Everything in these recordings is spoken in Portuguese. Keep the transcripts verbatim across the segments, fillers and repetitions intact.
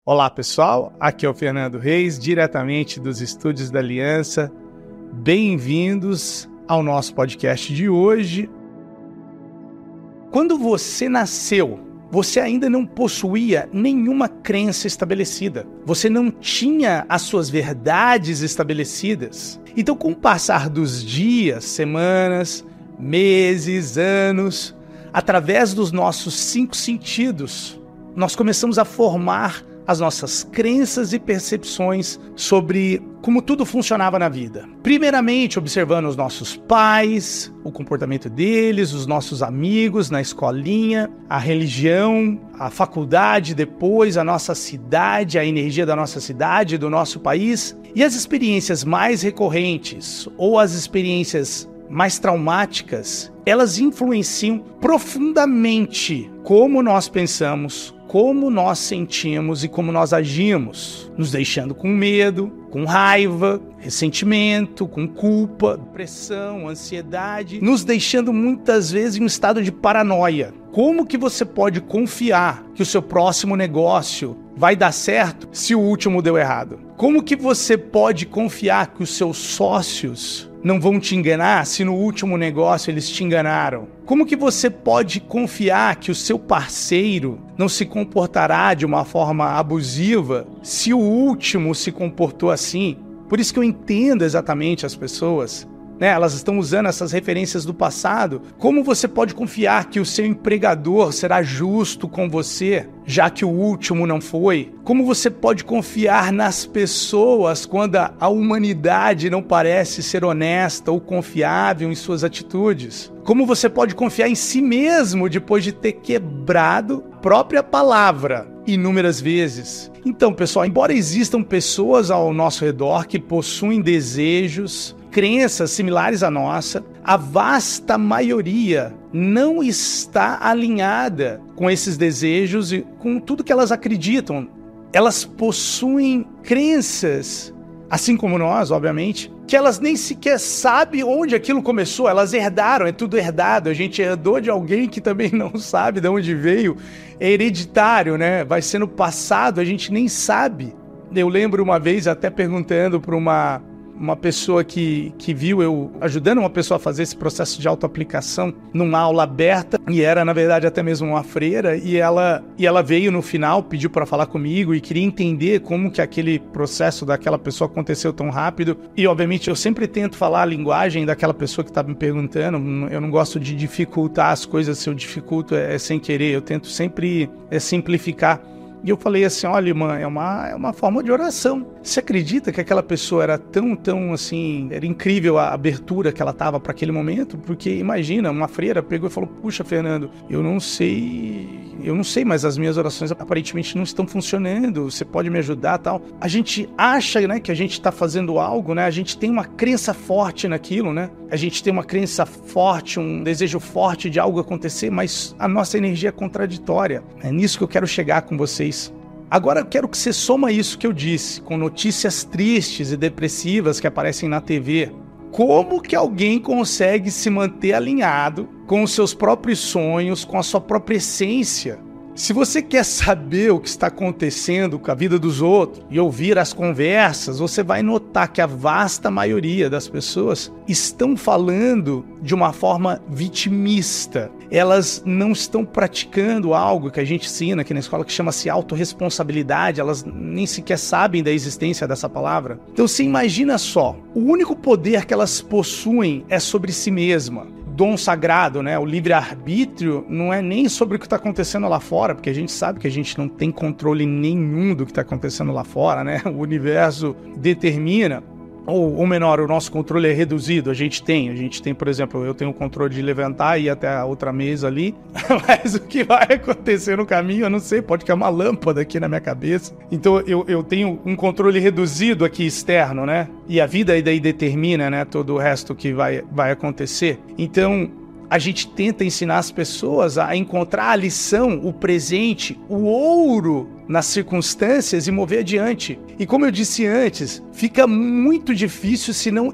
Olá pessoal, aqui é o Fernando Reis, diretamente dos estúdios da Aliança. Bem-vindos ao nosso podcast de hoje. Quando você nasceu, você ainda não possuía nenhuma crença estabelecida. Você não tinha as suas verdades estabelecidas. Então, com o passar dos dias, semanas, meses, anos, através dos nossos cinco sentidos, nós começamos a formar as nossas crenças e percepções sobre como tudo funcionava na vida. Primeiramente, observando os nossos pais, o comportamento deles, os nossos amigos na escolinha, a religião, a faculdade, depois a nossa cidade, a energia da nossa cidade, do nosso país. E as experiências mais recorrentes ou as experiências mais traumáticas, elas influenciam profundamente como nós pensamos, como nós sentimos e como nós agimos, nos deixando com medo, com raiva, ressentimento, com culpa, depressão, ansiedade, nos deixando muitas vezes em um estado de paranoia. Como que você pode confiar que o seu próximo negócio vai dar certo se o último deu errado? Como que você pode confiar que os seus sócios não vão te enganar se no último negócio eles te enganaram? Como que você pode confiar que o seu parceiro não se comportará de uma forma abusiva se o último se comportou assim? Por isso que eu entendo exatamente as pessoas, né? Elas estão usando essas referências do passado. Como você pode confiar que o seu empregador será justo com você, já que o último não foi? Como você pode confiar nas pessoas quando a humanidade não parece ser honesta ou confiável em suas atitudes? Como você pode confiar em si mesmo depois de ter quebrado a própria palavra inúmeras vezes? Então, pessoal, embora existam pessoas ao nosso redor que possuem desejos, crenças similares à nossa, a vasta maioria não está alinhada com esses desejos e com tudo que elas acreditam. Elas possuem crenças, assim como nós, obviamente, que elas nem sequer sabem onde aquilo começou. Elas herdaram, é tudo herdado. A gente herdou de alguém que também não sabe de onde veio. É hereditário, né? Vai sendo passado, a gente nem sabe. Eu lembro uma vez até perguntando para uma... uma pessoa que, que viu eu ajudando uma pessoa a fazer esse processo de autoaplicação numa aula aberta, e era, na verdade, até mesmo uma freira, e ela, e ela veio no final, pediu para falar comigo e queria entender como que aquele processo daquela pessoa aconteceu tão rápido. E, obviamente, eu sempre tento falar a linguagem daquela pessoa que está me perguntando. Eu não gosto de dificultar as coisas. Se eu dificulto, é, é sem querer. Eu tento sempre é, simplificar. E eu falei assim, olha, irmã, é uma, é uma forma de oração. Você acredita que aquela pessoa era tão, tão, assim, era incrível a abertura que ela tava para aquele momento? Porque, imagina, uma freira pegou e falou, puxa, Fernando, eu não sei, eu não sei, mas as minhas orações aparentemente não estão funcionando, você pode me ajudar, tal. A gente acha, né, que a gente tá fazendo algo, né, a gente tem uma crença forte naquilo, né, a gente tem uma crença forte, um desejo forte de algo acontecer, mas a nossa energia é contraditória. É nisso que eu quero chegar com vocês. Agora eu quero que você soma isso que eu disse, com notícias tristes e depressivas que aparecem na T V. Como que alguém consegue se manter alinhado com os seus próprios sonhos, com a sua própria essência? Se você quer saber o que está acontecendo com a vida dos outros e ouvir as conversas, você vai notar que a vasta maioria das pessoas estão falando de uma forma vitimista. Elas não estão praticando algo que a gente ensina aqui na escola que chama-se autorresponsabilidade. Elas nem sequer sabem da existência dessa palavra. Então você imagina só, o único poder que elas possuem é sobre si mesma. Dom sagrado, né? O livre-arbítrio não é nem sobre o que está acontecendo lá fora, porque a gente sabe que a gente não tem controle nenhum do que está acontecendo lá fora, né? O universo determina, ou, ou menor, o nosso controle é reduzido. A gente tem, a gente tem, por exemplo, eu tenho o controle de levantar e ir até a outra mesa ali, mas o que vai acontecer no caminho, eu não sei, pode cair uma lâmpada aqui na minha cabeça. Então eu, eu tenho um controle reduzido aqui externo, né? E a vida aí daí determina, né, todo o resto que vai, vai acontecer. Então a gente tenta ensinar as pessoas a encontrar a lição, o presente, o ouro nas circunstâncias e mover adiante. E como eu disse antes, fica muito difícil, se não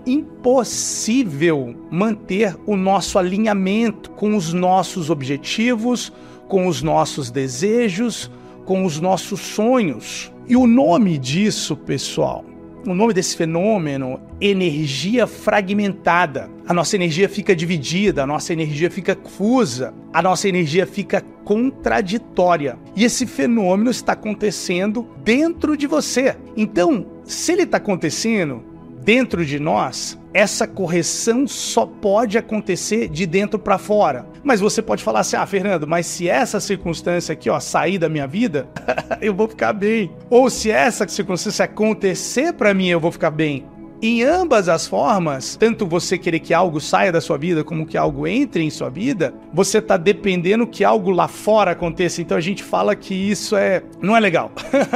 impossível, manter o nosso alinhamento com os nossos objetivos, com os nossos desejos, com os nossos sonhos. E o nome disso, pessoal, o nome desse fenômeno, energia fragmentada. A nossa energia fica dividida, a nossa energia fica confusa, a nossa energia fica contraditória. E esse fenômeno está acontecendo dentro de você. Então, se ele está acontecendo dentro de nós, essa correção só pode acontecer de dentro para fora. Mas você pode falar assim, ah, Fernando, mas se essa circunstância aqui, ó, sair da minha vida, eu vou ficar bem. Ou se essa circunstância acontecer para mim, eu vou ficar bem. Em ambas as formas, tanto você querer que algo saia da sua vida, como que algo entre em sua vida, você está dependendo que algo lá fora aconteça. Então a gente fala que isso é, não é legal.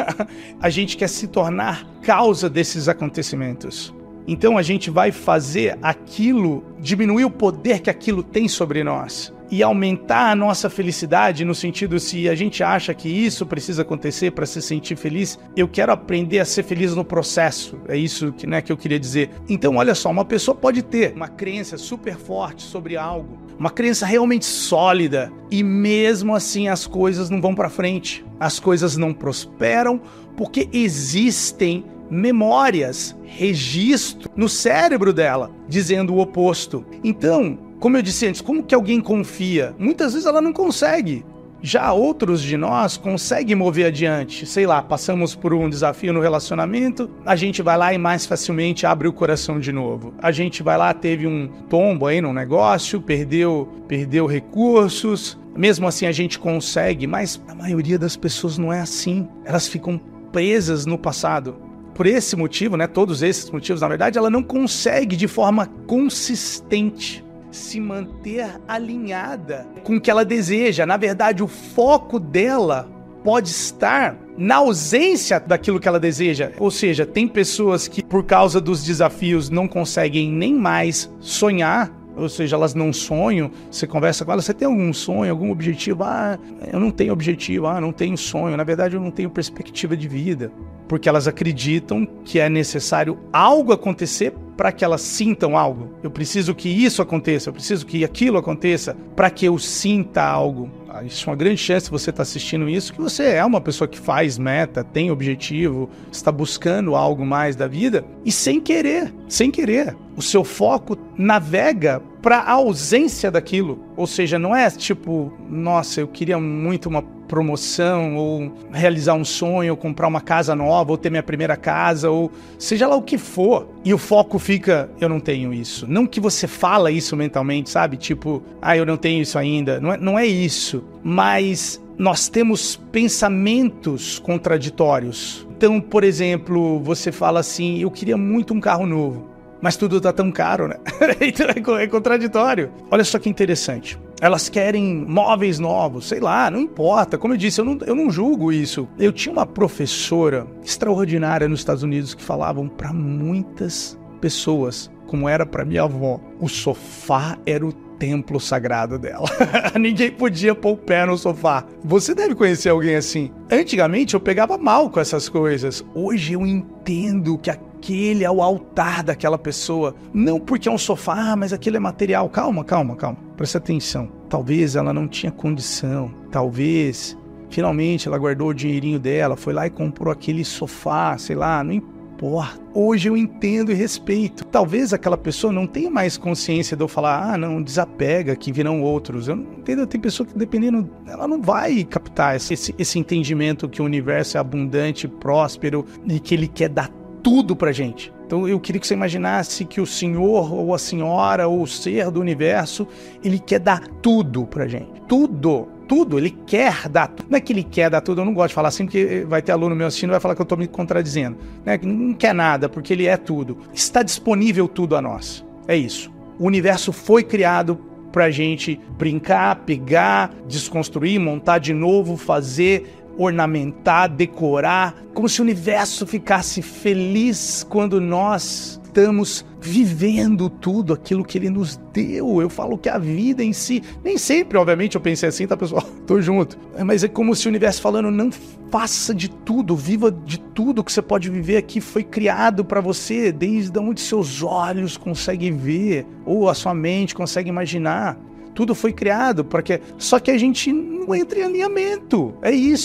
A gente quer se tornar causa desses acontecimentos. Então a gente vai fazer aquilo, diminuir o poder que aquilo tem sobre nós e aumentar a nossa felicidade, no sentido, se a gente acha que isso precisa acontecer para se sentir feliz, eu quero aprender a ser feliz no processo. É isso que, né, que eu queria dizer. Então, olha só, uma pessoa pode ter uma crença super forte sobre algo, uma crença realmente sólida, e mesmo assim as coisas não vão para frente, as coisas não prosperam, porque existem memórias, registro no cérebro dela, dizendo o oposto. Então, como eu disse antes, como que alguém confia? Muitas vezes ela não consegue. Já outros de nós conseguem mover adiante. Sei lá, passamos por um desafio no relacionamento, a gente vai lá e mais facilmente abre o coração de novo. A gente vai lá, teve um tombo aí no negócio, perdeu, perdeu recursos, mesmo assim a gente consegue, mas a maioria das pessoas não é assim. Elas ficam presas no passado. Por esse motivo, né, todos esses motivos, na verdade, ela não consegue de forma consistente se manter alinhada com o que ela deseja. Na verdade, o foco dela pode estar na ausência daquilo que ela deseja. Ou seja, tem pessoas que, por causa dos desafios, não conseguem nem mais sonhar. Ou seja, elas não sonham, você conversa com elas, você tem algum sonho, algum objetivo? Ah, eu não tenho objetivo, ah, não tenho sonho, na verdade eu não tenho perspectiva de vida. Porque elas acreditam que é necessário algo acontecer para que elas sintam algo. Eu preciso que isso aconteça, eu preciso que aquilo aconteça para que eu sinta algo. Existe uma grande chance, se você está assistindo isso, que você é uma pessoa que faz meta, tem objetivo, está buscando algo mais da vida e sem querer, sem querer, o seu foco navega para a ausência daquilo. Ou seja, não é tipo, nossa, eu queria muito uma promoção, ou realizar um sonho, ou comprar uma casa nova, ou ter minha primeira casa, ou seja lá o que for. E o foco fica, eu não tenho isso. Não que você fala isso mentalmente, sabe? Tipo, ah, eu não tenho isso ainda. Não é, não é isso. Mas nós temos pensamentos contraditórios. Então, por exemplo, você fala assim, eu queria muito um carro novo. Mas tudo tá tão caro, né? Então é contraditório. Olha só que interessante. Elas querem móveis novos, sei lá, não importa. Como eu disse, eu não, eu não julgo isso. Eu tinha uma professora extraordinária nos Estados Unidos que falavam para muitas pessoas, como era para minha avó, o sofá era o templo sagrado dela. Ninguém podia pôr o pé no sofá. Você deve conhecer alguém assim. Antigamente eu pegava mal com essas coisas. Hoje eu entendo que aquele é o altar daquela pessoa. Não porque é um sofá, ah, mas aquilo é material. Calma, calma, calma. Presta atenção. Talvez ela não tinha condição. Talvez, finalmente, ela guardou o dinheirinho dela, foi lá e comprou aquele sofá, sei lá, não importa. Hoje eu entendo e respeito. Talvez aquela pessoa não tenha mais consciência de eu falar, ah, não, desapega, que virão outros. Eu não entendo, tem pessoa que dependendo, ela não vai captar esse, esse entendimento que o universo é abundante, próspero e que ele quer dar tudo pra gente. Então eu queria que você imaginasse que o senhor ou a senhora ou o ser do universo, ele quer dar tudo pra gente. Tudo. Tudo, ele quer dar tudo. Não é que ele quer dar tudo, eu não gosto de falar assim, porque vai ter aluno meu assistindo e vai falar que eu estou me contradizendo. Né? Não quer nada, porque ele é tudo. Está disponível tudo a nós. É isso. O universo foi criado para a gente brincar, pegar, desconstruir, montar de novo, fazer, ornamentar, decorar, como se o universo ficasse feliz quando nós estamos vivendo tudo aquilo que ele nos deu. Eu falo que a vida em si, nem sempre, obviamente, eu pensei assim, tá, pessoal? Tô junto. Mas é como se o universo falando, não faça de tudo, viva de tudo que você pode viver aqui, foi criado para você, desde onde seus olhos conseguem ver, ou a sua mente consegue imaginar. Tudo foi criado para que... Só que a gente não entra em alinhamento. É isso.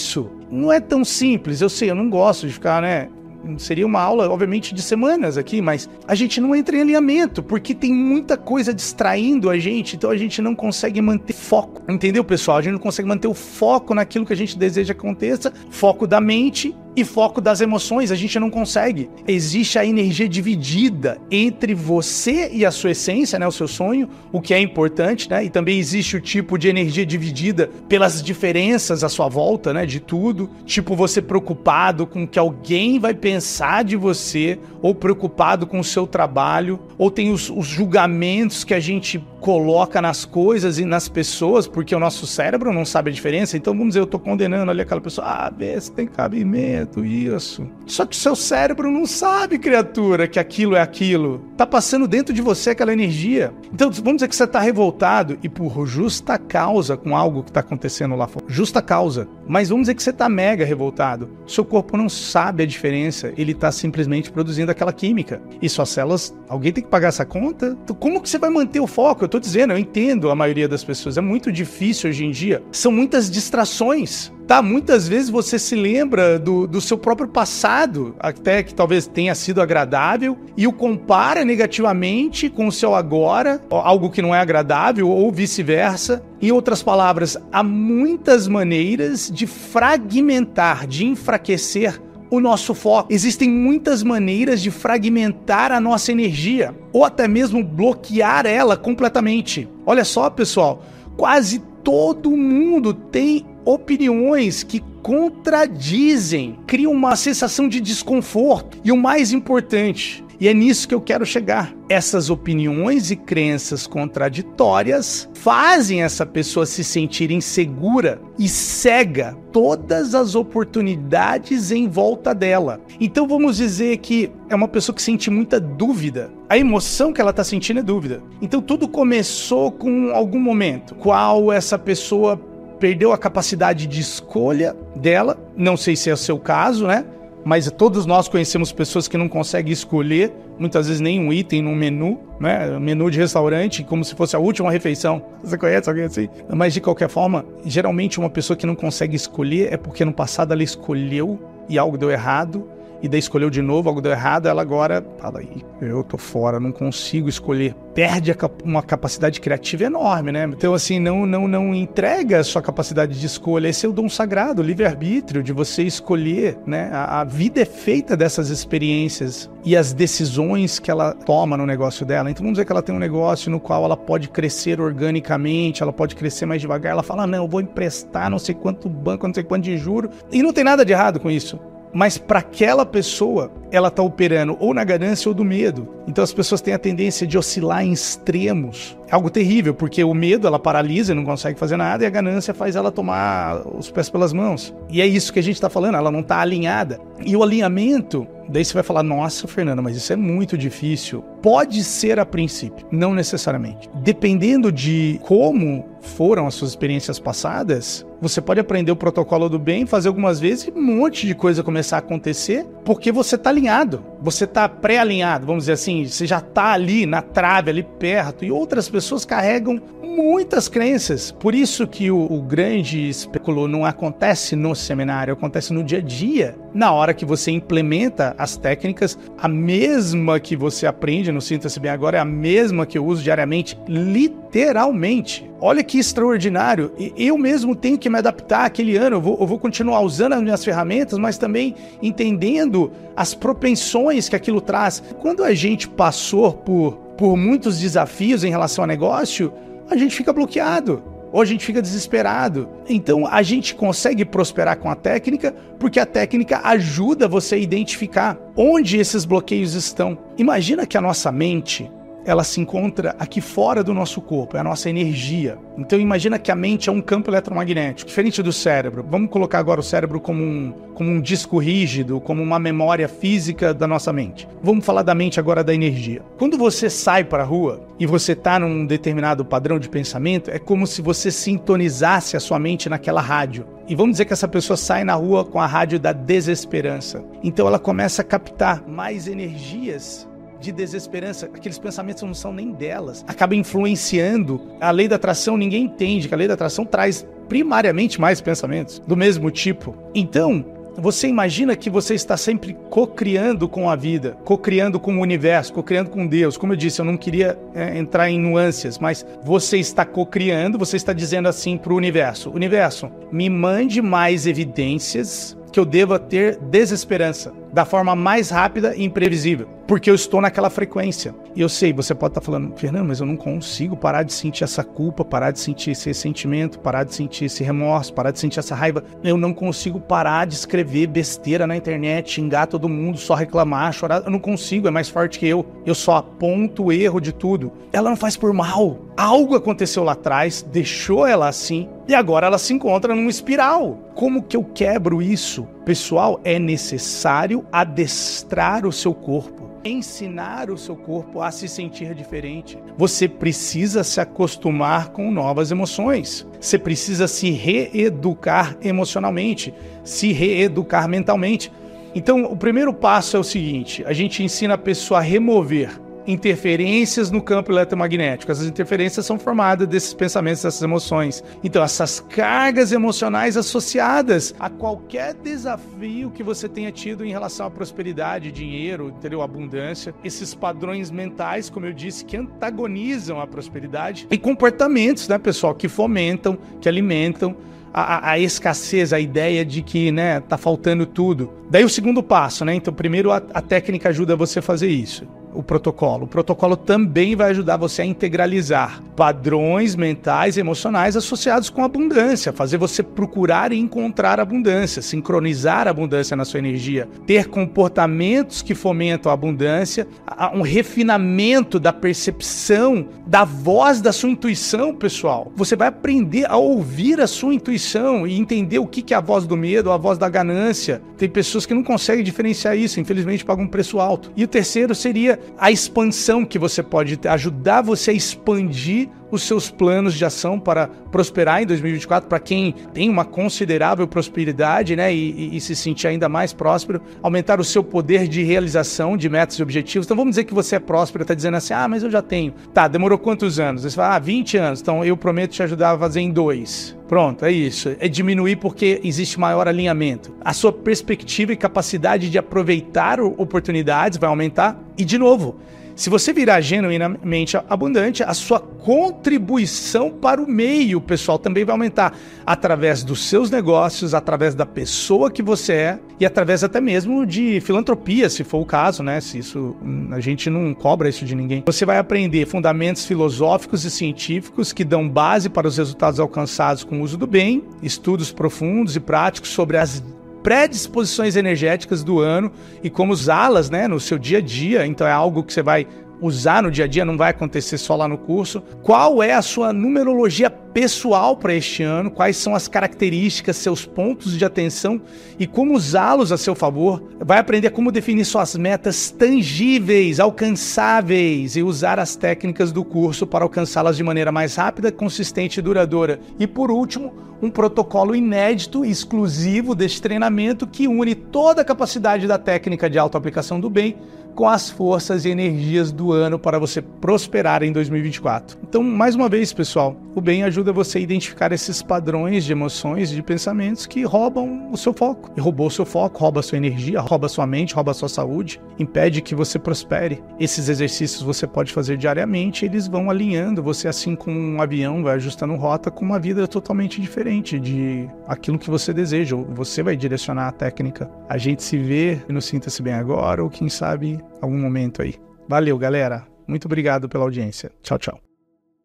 não é tão simples. Eu sei, eu não gosto de ficar, né? Seria uma aula, obviamente, de semanas aqui, mas a gente não entra em alinhamento, porque tem muita coisa distraindo a gente, então a gente não consegue manter foco. Entendeu, pessoal? A gente não consegue manter o foco naquilo que a gente deseja que aconteça, foco da mente e foco das emoções, a gente não consegue. Existe a energia dividida entre você e a sua essência, né, o seu sonho, o que é importante, né? E também existe o tipo de energia dividida pelas diferenças à sua volta, né, de tudo. Tipo, você preocupado com o que alguém vai pensar de você, ou preocupado com o seu trabalho, ou tem os, os julgamentos que a gente coloca nas coisas e nas pessoas, porque o nosso cérebro não sabe a diferença. Então, vamos dizer, eu tô condenando ali aquela pessoa, ah, vê se tem cabimento, isso. Só que o seu cérebro não sabe, criatura, que aquilo é aquilo. Tá passando dentro de você aquela energia. Então, vamos dizer que você tá revoltado e por justa causa com algo que tá acontecendo lá fora. Justa causa. Mas vamos dizer que você tá mega revoltado. Seu corpo não sabe a diferença. Ele tá simplesmente produzindo aquela química. E suas células, alguém tem que pagar essa conta? Então, como que você vai manter o foco? Eu tô dizendo, eu entendo a maioria das pessoas. É muito difícil hoje em dia. São muitas distrações. Tá, muitas vezes você se lembra do, do seu próprio passado, até que talvez tenha sido agradável, e o compara negativamente com o seu agora, algo que não é agradável, ou vice-versa. Em outras palavras, há muitas maneiras de fragmentar, de enfraquecer o nosso foco. Existem muitas maneiras de fragmentar a nossa energia, ou até mesmo bloquear ela completamente. Olha só, pessoal, quase todo mundo tem opiniões que contradizem, criam uma sensação de desconforto. E o mais importante, e é nisso que eu quero chegar, essas opiniões e crenças contraditórias fazem essa pessoa se sentir insegura e cega todas as oportunidades em volta dela. Então vamos dizer que é uma pessoa que sente muita dúvida. A emoção que ela está sentindo é dúvida. Então tudo começou com algum momento, qual essa pessoa perdeu a capacidade de escolha dela, não sei se é o seu caso, né? Mas todos nós conhecemos pessoas que não conseguem escolher, muitas vezes nem um item no menu, né? Menu de restaurante, como se fosse a última refeição. Você conhece alguém assim? Mas de qualquer forma, geralmente uma pessoa que não consegue escolher é porque no passado ela escolheu e algo deu errado, e daí escolheu de novo, algo deu errado, ela agora fala, eu tô fora, não consigo escolher. Perde a, uma capacidade criativa enorme, né? Então, assim, não, não, não entrega a sua capacidade de escolha. Esse é o dom sagrado, o livre-arbítrio, de você escolher, né? A, a vida é feita dessas experiências e as decisões que ela toma no negócio dela. Então, vamos dizer que ela tem um negócio no qual ela pode crescer organicamente, ela pode crescer mais devagar. Ela fala, não, eu vou emprestar não sei quanto banco, não sei quanto de juro. E não tem nada de errado com isso. Mas para aquela pessoa, ela está operando ou na ganância ou do medo. Então as pessoas têm a tendência de oscilar em extremos. É algo terrível, porque o medo, ela paralisa e não consegue fazer nada, e a ganância faz ela tomar os pés pelas mãos. E é isso que a gente está falando, ela não está alinhada. E o alinhamento, daí você vai falar, nossa, Fernanda, mas isso é muito difícil. Pode ser a princípio, não necessariamente. Dependendo de como foram as suas experiências passadas, você pode aprender o protocolo do bem, fazer algumas vezes e um monte de coisa começar a acontecer, porque você está alinhado, você está pré-alinhado, vamos dizer assim, você já está ali na trave, ali perto, e outras pessoas carregam muitas crenças. Por isso que o, o grande espetáculo não acontece no seminário, acontece no dia a dia, na hora que você implementa as técnicas, a mesma que você aprende no Sinta-se Bem Agora é a mesma que eu uso diariamente, literalmente. Olha que extraordinário. Eu mesmo tenho que me adaptar àquele ano. Eu vou, eu vou continuar usando as minhas ferramentas, mas também entendendo as propensões que aquilo traz. Quando a gente passou por, por muitos desafios em relação ao negócio, a gente fica bloqueado. Ou a gente fica desesperado. Então a gente consegue prosperar com a técnica porque a técnica ajuda você a identificar onde esses bloqueios estão. Imagina que a nossa mente, ela se encontra aqui fora do nosso corpo, é a nossa energia. Então imagina que a mente é um campo eletromagnético, diferente do cérebro. Vamos colocar agora o cérebro como um, como um disco rígido, como uma memória física da nossa mente. Vamos falar da mente agora, da energia. Quando você sai para a rua e você está num determinado padrão de pensamento, é como se você sintonizasse a sua mente naquela rádio. E vamos dizer que essa pessoa sai na rua com a rádio da desesperança. Então ela começa a captar mais energias de desesperança, aqueles pensamentos não são nem delas, acaba influenciando. A lei da atração, ninguém entende que a lei da atração traz primariamente mais pensamentos do mesmo tipo. Então, você imagina que você está sempre co-criando com a vida, co-criando com o universo, co-criando com Deus. Como eu disse, eu não queria é, entrar em nuances, mas você está co-criando, você está dizendo assim para o universo: universo, me mande mais evidências que eu deva ter desesperança, da forma mais rápida e imprevisível, porque eu estou naquela frequência. E eu sei, você pode estar falando, Fernando, mas eu não consigo parar de sentir essa culpa, parar de sentir esse ressentimento, parar de sentir esse remorso, parar de sentir essa raiva. Eu não consigo parar de escrever besteira na internet, xingar todo mundo, só reclamar, chorar. Eu não consigo, é mais forte que eu. Eu só aponto o erro de tudo. Ela não faz por mal. Algo aconteceu lá atrás, deixou ela assim, e agora ela se encontra numa espiral. Como que eu quebro isso? Pessoal, é necessário adestrar o seu corpo, ensinar o seu corpo a se sentir diferente. Você precisa se acostumar com novas emoções. Você precisa se reeducar emocionalmente, se reeducar mentalmente. Então, o primeiro passo é o seguinte: a gente ensina a pessoa a remover interferências no campo eletromagnético. Essas interferências são formadas desses pensamentos, dessas emoções. Então, essas cargas emocionais associadas a qualquer desafio que você tenha tido em relação à prosperidade, dinheiro, entendeu? Abundância, esses padrões mentais, como eu disse, que antagonizam a prosperidade, e comportamentos, né, pessoal, que fomentam, que alimentam A, a escassez, a ideia de que, né, tá faltando tudo. Daí o segundo passo, né? Então, primeiro a, a técnica ajuda você a fazer isso. O protocolo. O protocolo também vai ajudar você a integralizar padrões mentais e emocionais associados com abundância, fazer você procurar e encontrar abundância, sincronizar a abundância na sua energia, ter comportamentos que fomentam a abundância, um refinamento da percepção, da voz da sua intuição, pessoal. Você vai aprender a ouvir a sua intuição e entender o que é a voz do medo, a voz da ganância. Tem pessoas que não conseguem diferenciar isso, infelizmente pagam um preço alto. E o terceiro seria a expansão, que você pode ajudar você a expandir os seus planos de ação para prosperar em dois mil e vinte e quatro, para quem tem uma considerável prosperidade, né, e, e, e se sentir ainda mais próspero, aumentar o seu poder de realização de metas e objetivos. Então vamos dizer que você é próspero, está dizendo assim, ah, mas eu já tenho. Tá, demorou quantos anos? Você fala, ah, vinte anos, então eu prometo te ajudar a fazer em dois. Pronto, é isso. É diminuir porque existe maior alinhamento. A sua perspectiva e capacidade de aproveitar oportunidades vai aumentar. E, de novo, se você virar genuinamente abundante, a sua contribuição para o meio, pessoal, também vai aumentar através dos seus negócios, através da pessoa que você é e através até mesmo de filantropia, se for o caso, né? Se isso, a gente não cobra isso de ninguém. Você vai aprender fundamentos filosóficos e científicos que dão base para os resultados alcançados com o uso do bem, estudos profundos e práticos sobre as predisposições energéticas do ano e como usá-las, né, no seu dia a dia. Então é algo que você vai usar no dia a dia, não vai acontecer só lá no curso. Qual é a sua numerologia pessoal para este ano? Quais são as características, seus pontos de atenção e como usá-los a seu favor? Vai aprender como definir suas metas tangíveis, alcançáveis e usar as técnicas do curso para alcançá-las de maneira mais rápida, consistente e duradoura. E por último, um protocolo inédito e exclusivo deste treinamento que une toda a capacidade da técnica de autoaplicação do bem com as forças e energias do ano para você prosperar em dois mil e vinte e quatro. Então, mais uma vez, pessoal, o bem ajuda você a identificar esses padrões de emoções e de pensamentos que roubam o seu foco. E roubou o seu foco, rouba a sua energia, rouba a sua mente, rouba a sua saúde, impede que você prospere. Esses exercícios você pode fazer diariamente, eles vão alinhando você, assim como um avião vai ajustando rota, com uma vida totalmente diferente de aquilo que você deseja. Você vai direcionar a técnica. A gente se vê e nos sinta-se bem agora, ou quem sabe algum momento aí. Valeu, galera. Muito obrigado pela audiência. Tchau, tchau.